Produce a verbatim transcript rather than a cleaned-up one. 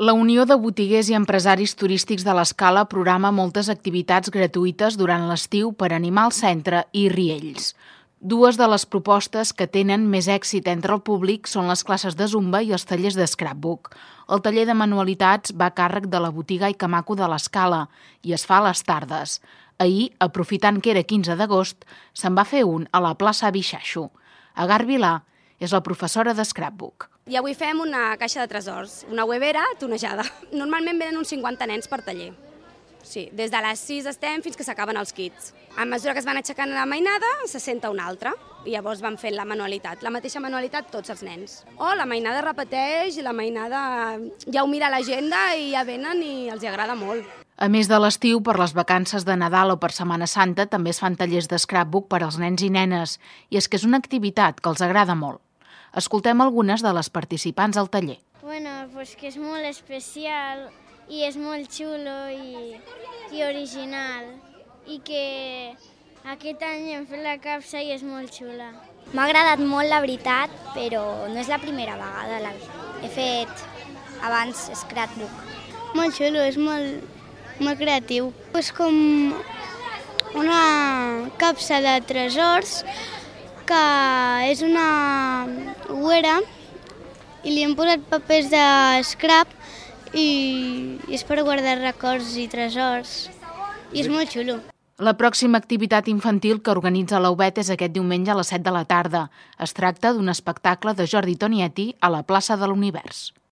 La Unió de Botiguers i Empresaris Turístics de l'Escala programa moltes activitats gratuïtes durant l'estiu per animar el centre i Riells. Dues de les propostes que tenen més èxit entre el públic són les classes de zumba i els tallers de scrapbook. El taller de manualitats va a càrrec de la botiga Ikamaku de l'Escala i es fa a les tardes. Ahir, aprofitant que era quinze d'agost, se'n va fer un a la plaça Bixaxo. Agar Vilà és la professora de scrapbook. I avui fem una caixa de tresors, una huevera tonejada. Normalment venen uns cinquanta nens per taller. Sí, des de les sis estem fins que s'acaben els kits. A mesura que es van aixecant la mainada, se senta una altra. I llavors van fent la manualitat, la mateixa manualitat tots els nens. O la mainada repeteix i la mainada ja ho mira a l'agenda i ja venen i els agrada molt. A més de l'estiu, per les vacances de Nadal o per Setmana Santa, també es fan tallers de scrapbook per als nens i nenes. I és que és una activitat que els agrada molt. Escoltem algunes de les participants al taller. Bueno, pues que és molt especial i és molt xulo i, i original i que aquest any hem fet la capsa i és molt xula. M'ha agradat molt, la veritat, però no és la primera vegada. La... He fet abans scrapbook. Molt xulo, és molt, molt creatiu. És com una capsa de tresors que és una huera i li hem posat papers de scrap i és per guardar records i tresors i és molt xulo. La pròxima activitat infantil que organitza la U B E T és aquest diumenge a les set de la tarda. Es tracta d'un espectacle de Jordi Tonietti a la plaça de l'Univers.